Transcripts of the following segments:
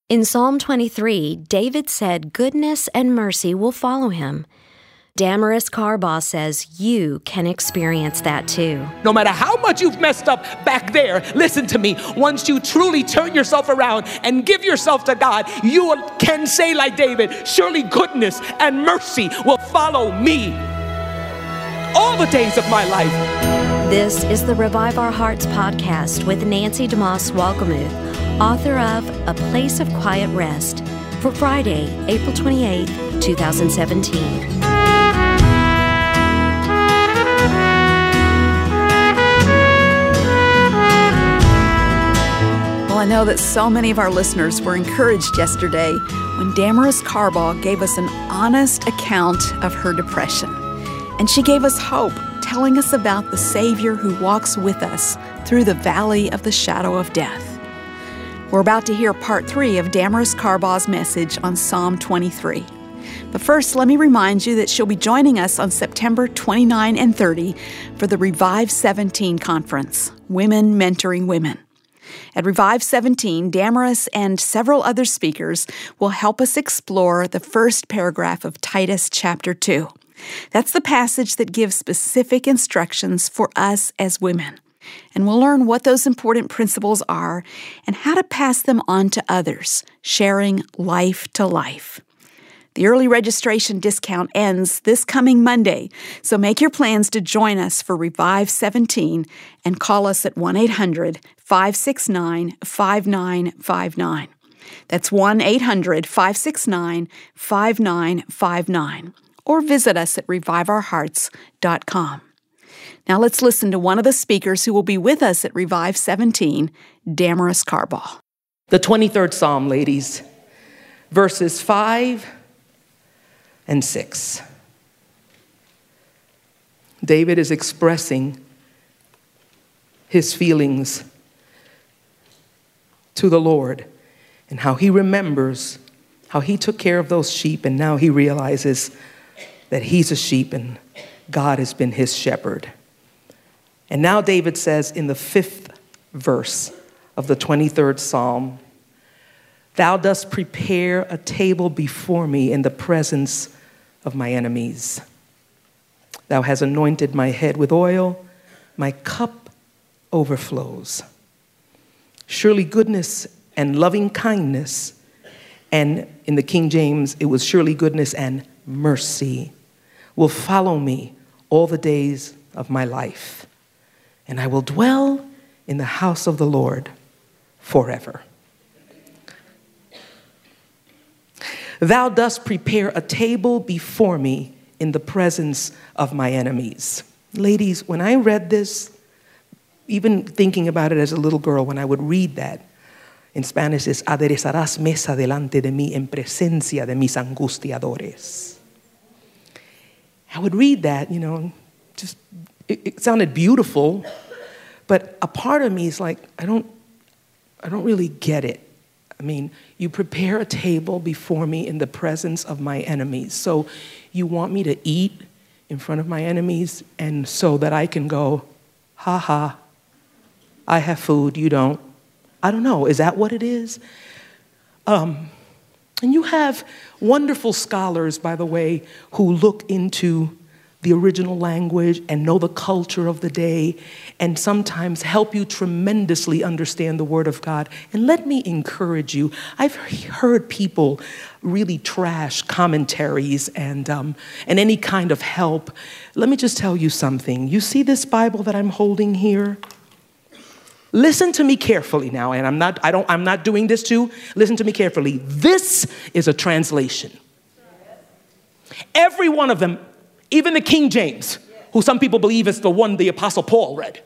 In Psalm 23, David said goodness and mercy will follow him. Damaris Carbaugh says you can experience that too. No matter how much you've messed up back there, listen to me. Once you truly turn yourself around and give yourself to God, you can say like David, surely goodness and mercy will follow me all the days of my life. This is the Revive Our Hearts podcast with Nancy DeMoss Wolgemuth, author of A Place of Quiet Rest, for Friday, April 28, 2017. Well, I know that so many of our listeners were encouraged yesterday when Damaris Carbaugh gave us an honest account of her depression. And she gave us hope, telling us about the Savior who walks with us through the valley of the shadow of death. We're about to hear part 3 of Damaris Carbaugh's message on Psalm 23. But first, let me remind you that she'll be joining us on September 29 and 30 for the Revive 17 conference, Women Mentoring Women. At Revive 17, Damaris and several other speakers will help us explore the first paragraph of Titus chapter 2. That's the passage that gives specific instructions for us as women. And we'll learn what those important principles are and how to pass them on to others, sharing life to life. The early registration discount ends this coming Monday, so make your plans to join us for Revive 17 and call us at 1-800-569-5959. That's 1-800-569-5959. Or visit us at reviveourhearts.com. Now let's listen to one of the speakers who will be with us at Revive 17, Damaris Carbaugh. The 23rd Psalm, ladies, verses 5 and 6. David is expressing his feelings to the Lord and how he remembers how he took care of those sheep, and now he realizes that he's a sheep and God has been his shepherd. And now David says in the 5th verse of the 23rd Psalm, "Thou dost prepare a table before me in the presence of my enemies. Thou hast anointed my head with oil, my cup overflows. Surely goodness and loving kindness," and in the King James, it was surely goodness and mercy, "will follow me all the days of my life, and I will dwell in the house of the Lord forever." Thou dost prepare a table before me in the presence of my enemies. Ladies, when I read this, even thinking about it as a little girl, when I would read that, in Spanish es aderezarás mesa delante de mí en presencia de mis angustiadores. I would read that, just it sounded beautiful, but a part of me is like, I don't really get it. I mean, you prepare a table before me in the presence of my enemies. So you want me to eat in front of my enemies, and so that I can go, ha ha, I have food, you don't. I don't know, is that what it is? And you have wonderful scholars, by the way, who look into the original language and know the culture of the day and sometimes help you tremendously understand the Word of God. And let me encourage you, I've heard people really trash commentaries and any kind of help. Let me just tell you something. You see this Bible that I'm holding here? Listen to me carefully now, and I'm not doing this too. Listen to me carefully. This is a translation. Every one of them, even the King James, who some people believe is the one the Apostle Paul read.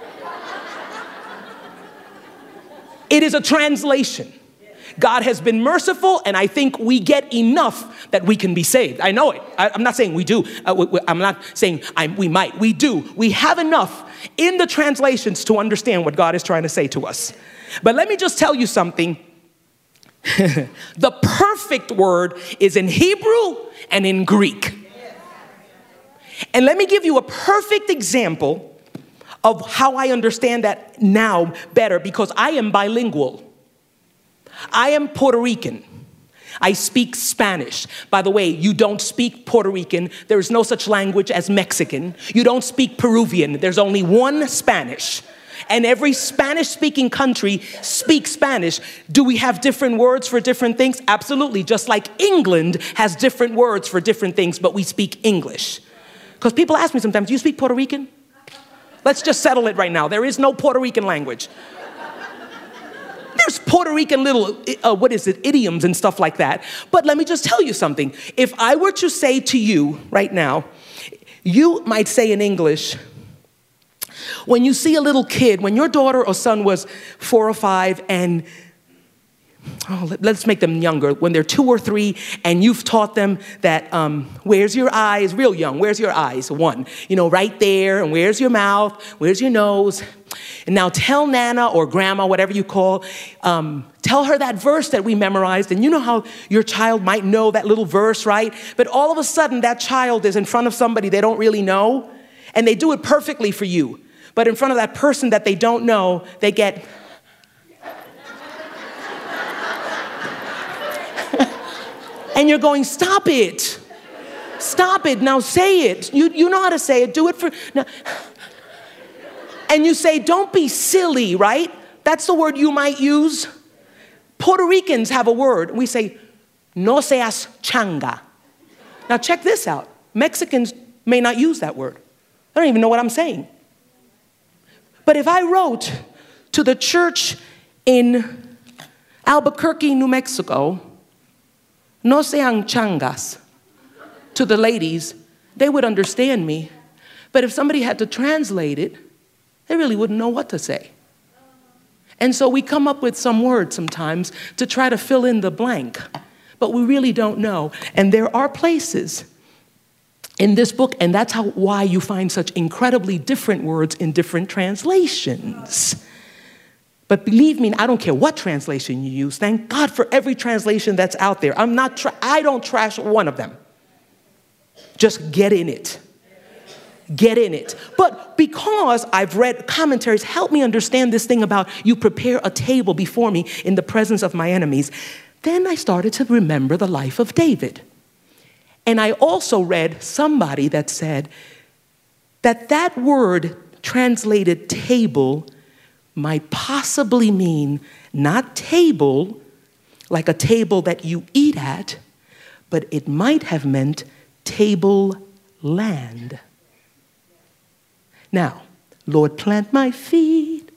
It is a translation. God has been merciful, and I think we get enough that we can be saved. I know it. I'm not saying we do. I'm not saying we might. We do. We have enough in the translations to understand what God is trying to say to us. But let me just tell you something. The perfect word is in Hebrew and in Greek. And let me give you a perfect example of how I understand that now better, because I am bilingual. I am Puerto Rican. I speak Spanish. By the way, you don't speak Puerto Rican. There is no such language as Mexican. You don't speak Peruvian. There's only one Spanish. And every Spanish-speaking country speaks Spanish. Do we have different words for different things? Absolutely. Just like England has different words for different things, but we speak English. Because people ask me sometimes, do you speak Puerto Rican? Let's just settle it right now. There is no Puerto Rican language. There's Puerto Rican little, idioms and stuff like that. But let me just tell you something. If I were to say to you right now, you might say in English, when you see a little kid, when your daughter or son was 4 or 5 and, let's make them younger, when they're 2 or 3 and you've taught them that, where's your eyes, real young, where's your eyes, 1, right there, and where's your mouth, where's your nose, and now tell Nana or Grandma, whatever you call, tell her that verse that we memorized, and you know how your child might know that little verse, right? But all of a sudden that child is in front of somebody they don't really know, and they do it perfectly for you. But in front of that person that they don't know, they get... And you're going, stop it. Stop it. Now say it. You know how to say it. Do it for... Now. And you say, don't be silly, right? That's the word you might use. Puerto Ricans have a word. We say, no seas changa. Now check this out. Mexicans may not use that word. I don't even know what I'm saying. But if I wrote to the church in Albuquerque, New Mexico, no sean changas, to the ladies, they would understand me. But if somebody had to translate it, they really wouldn't know what to say. And so we come up with some words sometimes to try to fill in the blank, but we really don't know. And there are places in this book, and that's why you find such incredibly different words in different translations. But believe me, I don't care what translation you use. Thank God for every translation that's out there. I don't trash one of them. Just get in it. Get in it. But because I've read commentaries, help me understand this thing about you prepare a table before me in the presence of my enemies. Then I started to remember the life of David. And I also read somebody that said that word translated table might possibly mean not table, like a table that you eat at, but it might have meant table land. Now, Lord, plant my feet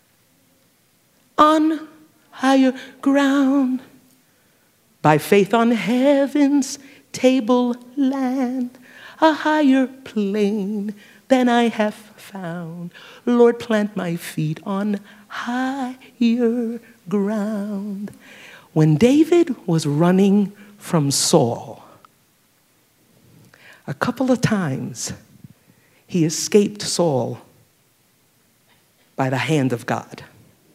on higher ground, by faith on heaven's tableland, a higher plane than I have found. Lord, plant my feet on higher ground. When David was running from Saul, a couple of times he escaped Saul by the hand of God.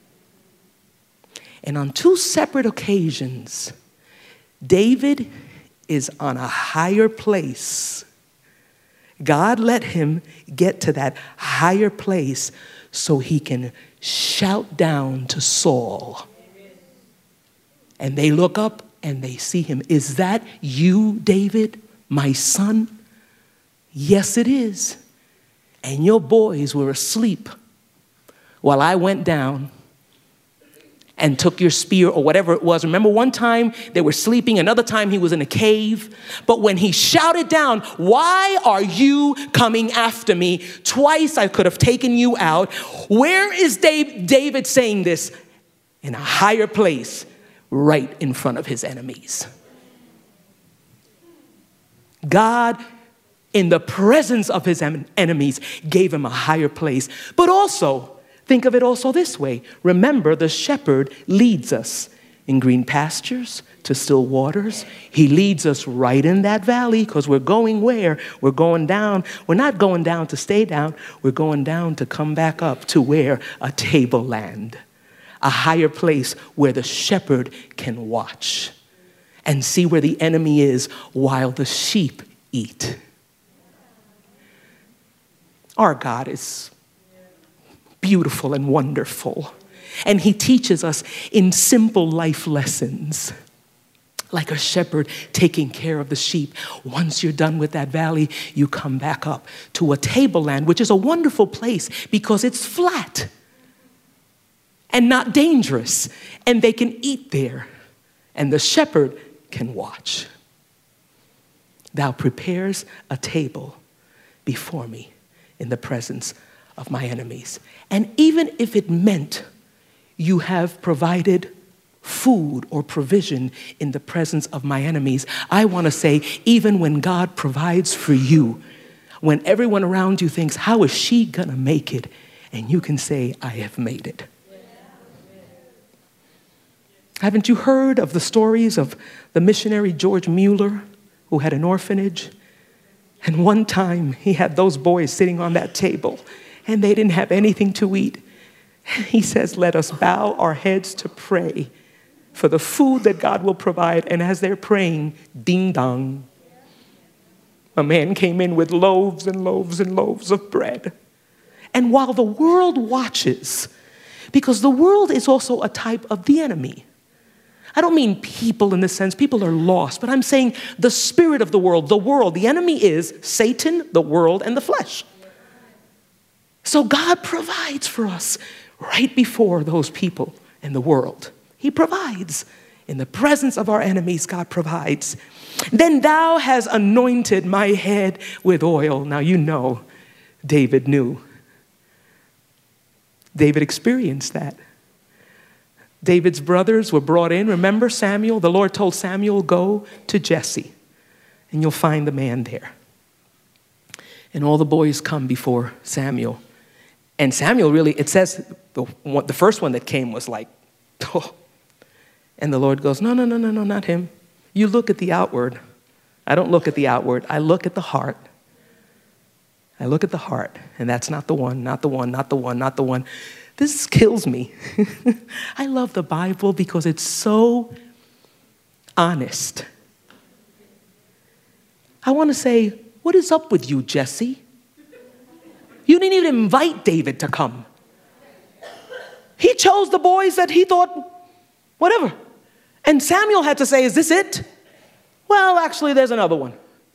And on 2 separate occasions, David is on a higher place. God let him get to that higher place so he can shout down to Saul. And they look up and they see him. Is that you, David, my son? Yes, it is. And your boys were asleep while I went down and took your spear or whatever it was. Remember, one time they were sleeping, another time he was in a cave. But when he shouted down, why are you coming after me? Twice I could have taken you out. Where is David saying this? In a higher place, right in front of his enemies. God, in the presence of his enemies, gave him a higher place. But also, think of it also this way. Remember, the shepherd leads us in green pastures to still waters. He leads us right in that valley because we're going where? We're going down. We're not going down to stay down. We're going down to come back up to where? A tableland, a higher place where the shepherd can watch and see where the enemy is while the sheep eat. Our God is beautiful and wonderful. And he teaches us in simple life lessons, like a shepherd taking care of the sheep. Once you're done with that valley, you come back up to a tableland, which is a wonderful place because it's flat and not dangerous, and they can eat there, and the shepherd can watch. Thou prepares a table before me in the presence of my enemies. And even if it meant you have provided food or provision in the presence of my enemies, I want to say, even when God provides for you, when everyone around you thinks, how is she going to make it? And you can say, I have made it. Haven't you heard of the stories of the missionary George Mueller, who had an orphanage? And one time he had those boys sitting on that table and they didn't have anything to eat. He says, let us bow our heads to pray for the food that God will provide. And as they're praying, ding dong, a man came in with loaves and loaves and loaves of bread. And while the world watches, because the world is also a type of the enemy. I don't mean people in the sense people are lost, but I'm saying the spirit of the world. The enemy is Satan, the world, and the flesh. So God provides for us right before those people in the world. He provides. In the presence of our enemies, God provides. Then thou hast anointed my head with oil. Now you know David knew. David experienced that. David's brothers were brought in. Remember Samuel? The Lord told Samuel, go to Jesse, and you'll find the man there. And all the boys come before Samuel. And Samuel really, it says, the first one that came was like, oh. And the Lord goes, no, not him. You look at the outward. I don't look at the outward. I look at the heart. I look at the heart. And that's not the one, not the one, not the one, not the one. This kills me. I love the Bible because it's so honest. I want to say, what is up with you, Jesse? You didn't even invite David to come. He chose the boys that he thought, whatever. And Samuel had to say, is this it? Well, actually, there's another one.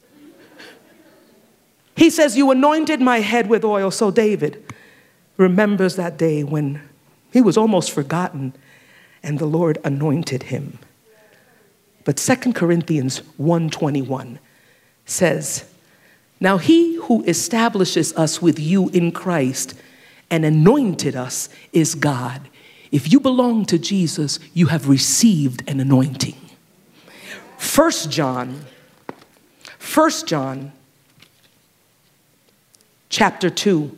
He says, you anointed my head with oil. So David remembers that day when he was almost forgotten and the Lord anointed him. But 2 Corinthians 1:21 says, now he who establishes us with you in Christ and anointed us is God. If you belong to Jesus, you have received an anointing. 1 John chapter 2.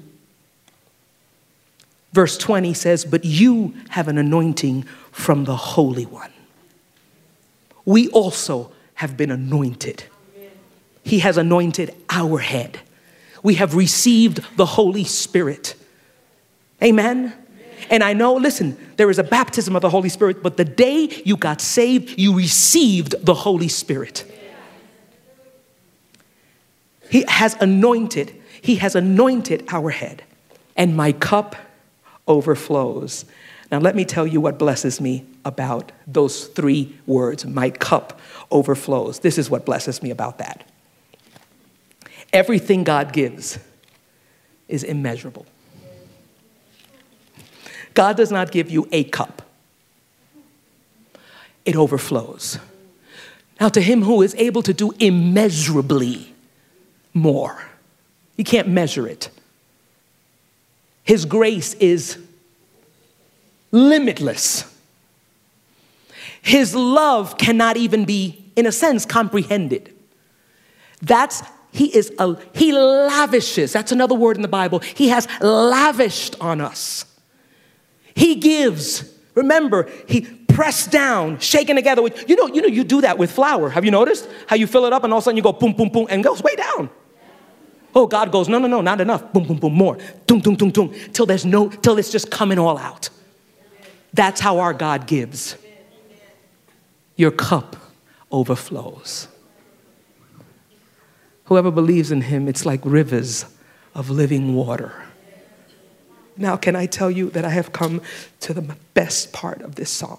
Verse 20 says, but you have an anointing from the Holy One. We also have been anointed. He has anointed our head. We have received the Holy Spirit. Amen? And I know, listen, there is a baptism of the Holy Spirit, but the day you got saved, you received the Holy Spirit. He has anointed our head, and my cup overflows. Now let me tell you what blesses me about those three words, my cup overflows. This is what blesses me about that. Everything God gives is immeasurable. God does not give you a cup. It overflows. Now to him who is able to do immeasurably more. You can't measure it. His grace is limitless. His love cannot even be, in a sense, comprehended. He lavishes. That's another word in the Bible. He has lavished on us. He gives. Remember, he pressed down, shaken together. You do that with flour. Have you noticed how you fill it up and all of a sudden you go boom, boom, boom, and it goes way down? Oh, God goes, no, not enough. Boom, boom, boom, more. Doom, doom, doom, doom. Till it's just coming all out. That's how our God gives. Your cup overflows. Whoever believes in him, it's like rivers of living water. Now, can I tell you that I have come to the best part of this psalm?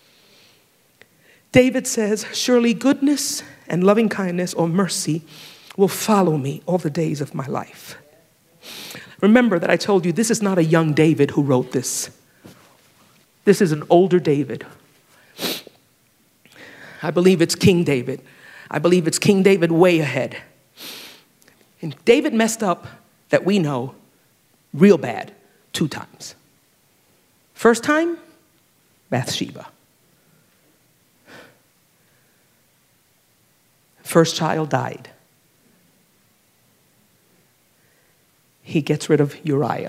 David says, surely goodness and loving kindness or mercy will follow me all the days of my life. Remember that I told you this is not a young David who wrote this. This is an older David. I believe it's King David. I believe it's King David way ahead. And David messed up, that we know, real bad 2 times. First time, Bathsheba. First child died. He gets rid of Uriah.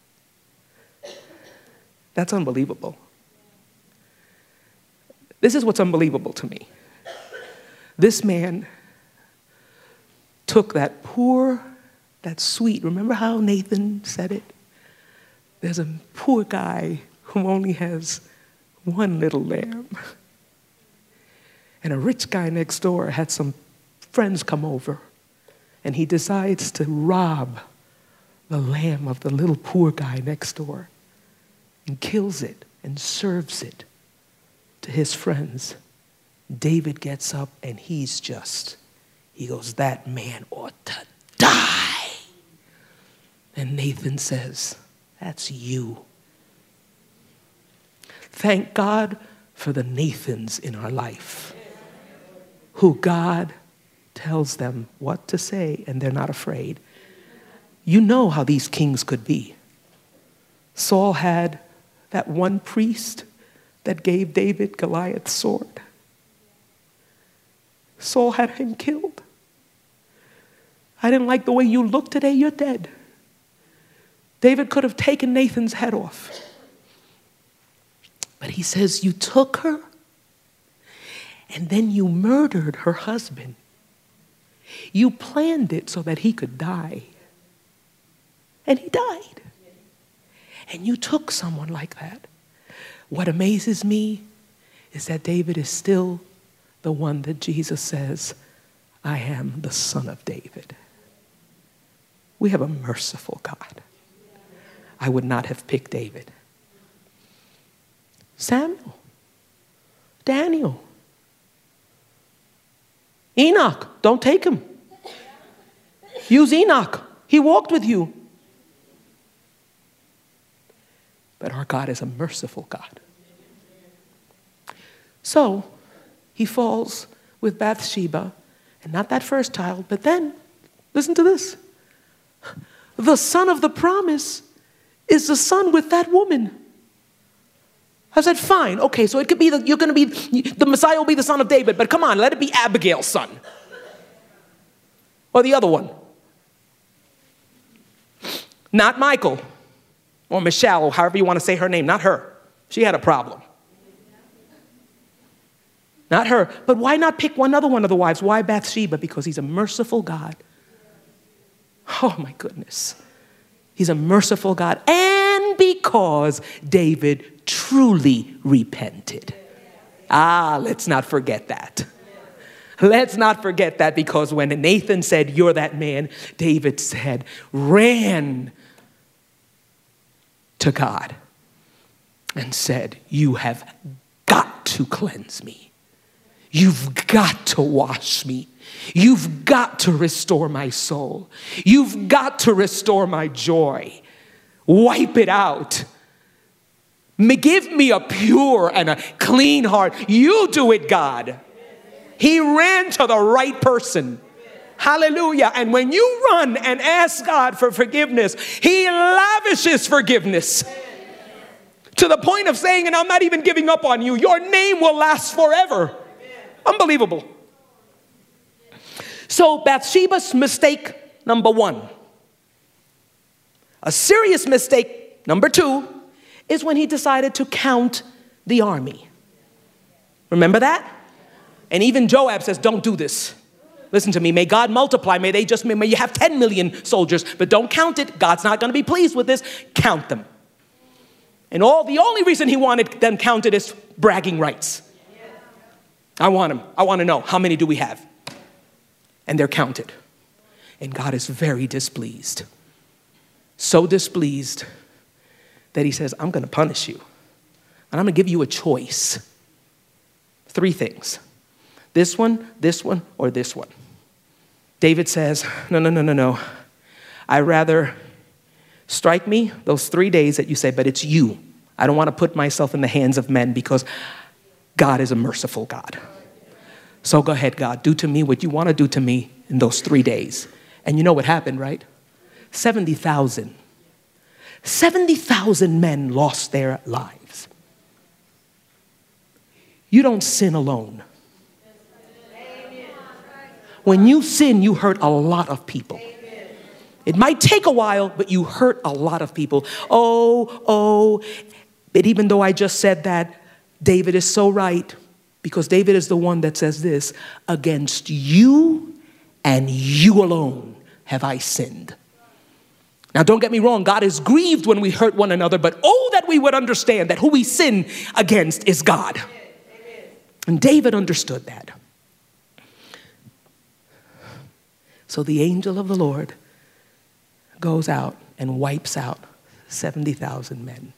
That's unbelievable. This is what's unbelievable to me. This man took that poor, that sweet, remember how Nathan said it? There's a poor guy who only has one little lamb. And a rich guy next door had some friends come over, and he decides to rob the lamb of the little poor guy next door and kills it and serves it to his friends. David gets up and he goes, that man ought to die. And Nathan says, that's you. Thank God for the Nathans in our life, who God tells them what to say and they're not afraid. You know how these kings could be. Saul had that one priest that gave David Goliath's sword. Saul had him killed. I didn't like the way you look today, you're dead. David could have taken Nathan's head off. But he says, you took her and then you murdered her husband. You planned it so that he could die. And he died. And you took someone like that. What amazes me is that David is still the one that Jesus says, I am the Son of David. We have a merciful God. I would not have picked David. Samuel, Daniel, Enoch, don't take him. Use Enoch. He walked with you. But our God is a merciful God. So he falls with Bathsheba, and not that first child, but then, listen to this. The son of the promise is the son with that woman. I said, fine, okay, so it could be you're going to be, the Messiah will be the son of David, but come on, let it be Abigail's son. Or the other one. Not Michael. Or Michelle, or however you want to say her name, not her. She had a problem. Not her. But why not pick another one of the wives? Why Bathsheba? Because he's a merciful God. Oh my goodness. He's a merciful God. And because David truly repented. Let's not forget that. Let's not forget that, because when Nathan said, you're that man, David ran to God and said, you have got to cleanse me. You've got to wash me. You've got to restore my soul. You've got to restore my joy. Wipe it out. Give me a pure and a clean heart. You do it, God. He ran to the right person. Hallelujah. And when you run and ask God for forgiveness, he lavishes forgiveness to the point of saying, and I'm not even giving up on you. Your name will last forever. Unbelievable. So Bathsheba's mistake number 1. A serious mistake number 2 is when he decided to count the army. Remember that? And even Joab says, don't do this. Listen to me. May God multiply. May you have 10 million soldiers, but don't count it. God's not going to be pleased with this. Count them. And the only reason he wanted them counted is bragging rights. I want them. I want to know, how many do we have? And they're counted. And God is very displeased. So displeased that he says, I'm going to punish you. And I'm going to give you a choice. 3 things. This one, or this one. David says, no. I'd rather strike me those 3 days that you say, but it's you. I don't want to put myself in the hands of men because God is a merciful God. So go ahead, God, do to me what you want to do to me in those 3 days. And you know what happened, right? 70,000 men lost their lives. You don't sin alone. When you sin, you hurt a lot of people. It might take a while, but you hurt a lot of people. But even though I just said that, David is so right, because David is the one that says this, against you and you alone have I sinned. Now, don't get me wrong, God is grieved when we hurt one another, but oh, that we would understand that who we sin against is God. And David understood that. So the angel of the Lord goes out and wipes out 70,000 men.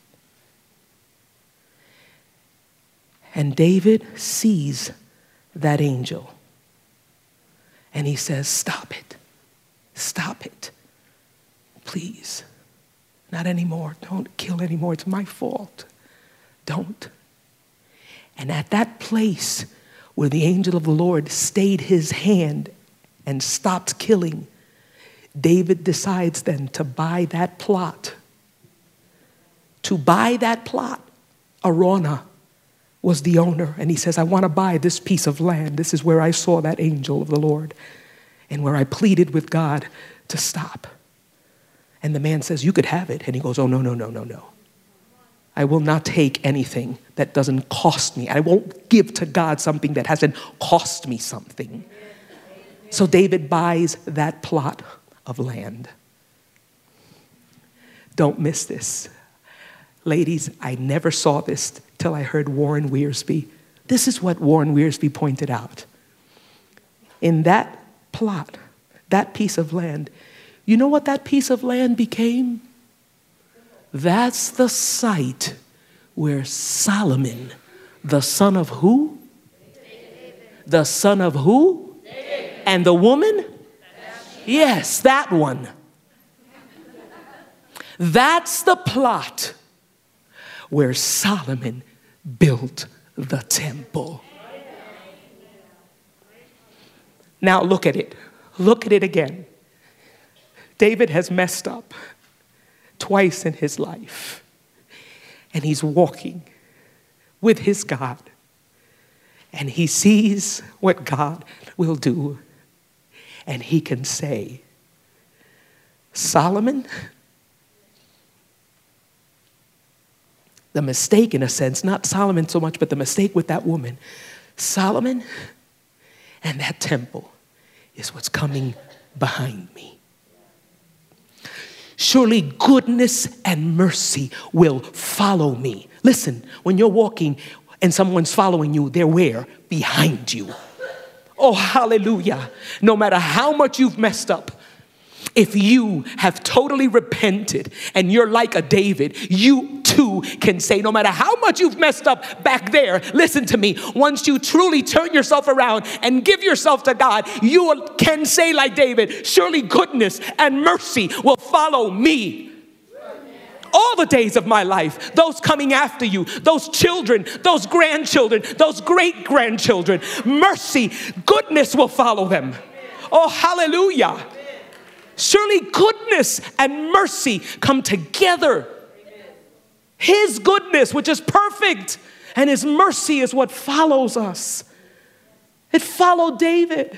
And David sees that angel. And he says, stop it. Stop it. Please. Not anymore. Don't kill anymore. It's my fault. Don't. And at that place where the angel of the Lord stayed his hand and stopped killing, David decides then to buy that plot. To buy that plot, Araunah was the owner. And he says, I want to buy this piece of land. This is where I saw that angel of the Lord and where I pleaded with God to stop. And the man says, you could have it. And he goes, oh, no. I will not take anything that doesn't cost me. I won't give to God something that hasn't cost me something. So David buys that plot of land. Don't miss this. Ladies, I never saw this till I heard Warren Wiersbe. This is what Warren Wiersbe pointed out. In that plot, that piece of land, you know what that piece of land became? That's the site where Solomon, the son of who? The son of who? And the woman? Yes, that one. That's the plot where Solomon built the temple. Now look at it. Look at it again. David has messed up twice in his life. And he's walking with his God. And he sees what God will do. And he can say, Solomon, the mistake in a sense, not Solomon so much, but the mistake with that woman, Solomon and that temple is what's coming behind me. Surely goodness and mercy will follow me. Listen, when you're walking and someone's following you, they're where? Behind you. Oh, hallelujah. No matter how much you've messed up, if you have totally repented and you're like a David, you too can say, no matter how much you've messed up back there, listen to me, once you truly turn yourself around and give yourself to God, you can say like David, surely goodness and mercy will follow me all the days of my life. Those coming after you, those children, those grandchildren, those great-grandchildren, mercy, goodness will follow them. Oh, hallelujah. Surely goodness and mercy come together. His goodness, which is perfect, and his mercy is what follows us. It followed David.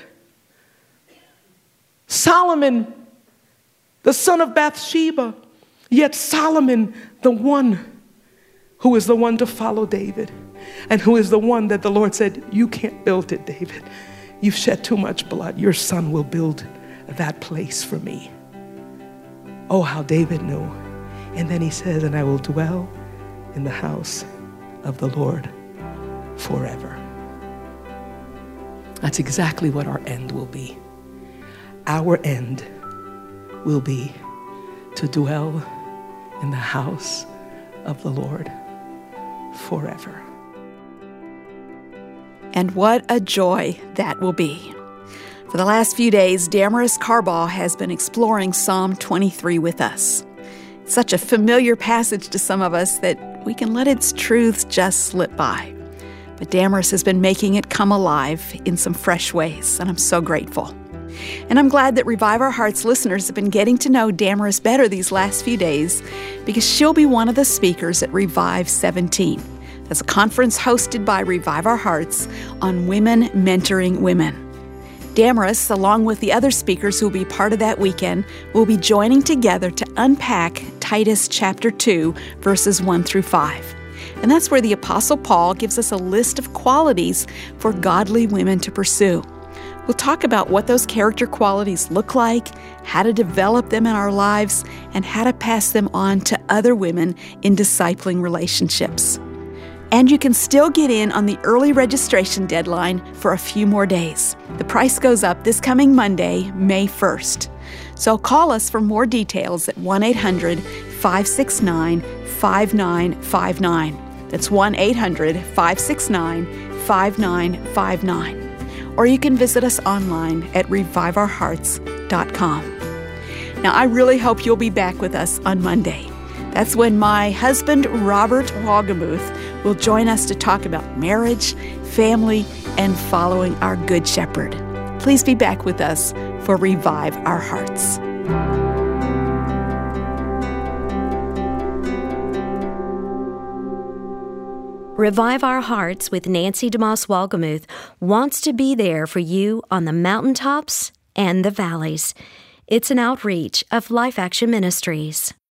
Solomon, the son of Bathsheba, yet Solomon, the one who is the one to follow David, and who is the one that the Lord said, you can't build it, David. You've shed too much blood. Your son will build that place for me. Oh, how David knew. And then he says, and I will dwell in the house of the Lord forever. That's exactly what our end will be. Our end will be to dwell in the house of the Lord forever. And what a joy that will be. For the last few days, Damaris Carball has been exploring Psalm 23 with us. It's such a familiar passage to some of us that we can let its truths just slip by. But Damaris has been making it come alive in some fresh ways, and I'm so grateful. And I'm glad that Revive Our Hearts listeners have been getting to know Damaris better these last few days, because she'll be one of the speakers at Revive 17. That's a conference hosted by Revive Our Hearts on women mentoring women. Damaris, along with the other speakers who will be part of that weekend, will be joining together to unpack Titus chapter 2, verses 1 through 5. And that's where the Apostle Paul gives us a list of qualities for godly women to pursue. We'll talk about what those character qualities look like, how to develop them in our lives, and how to pass them on to other women in discipling relationships. And you can still get in on the early registration deadline for a few more days. The price goes up this coming Monday, May 1st. So call us for more details at 1-800-569-5959. That's 1-800-569-5959. Or you can visit us online at reviveourhearts.com. Now, I really hope you'll be back with us on Monday. That's when my husband, Robert Wolgemuth, will join us to talk about marriage, family, and following our Good Shepherd. Please be back with us for Revive Our Hearts. Revive Our Hearts with Nancy DeMoss Wolgemuth wants to be there for you on the mountaintops and the valleys. It's an outreach of Life Action Ministries.